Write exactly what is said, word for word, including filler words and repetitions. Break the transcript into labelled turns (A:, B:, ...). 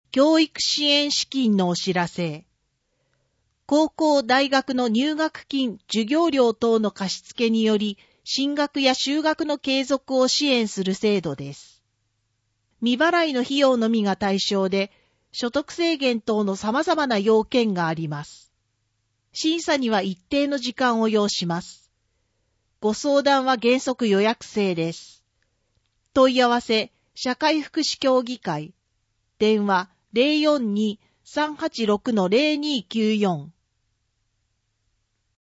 A: 教育支援資金のお知らせ。高校・大学の入学金、授業料等の貸付により、進学や修学の継続を支援する制度です。未払いの費用のみが対象で、所得制限等の様々な要件があります。審査には一定の時間を要します。ご相談は原則予約制です。問い合わせ、社会福祉協議会。電話 ゼロよんに さんはちろく ゼロにきゅうよん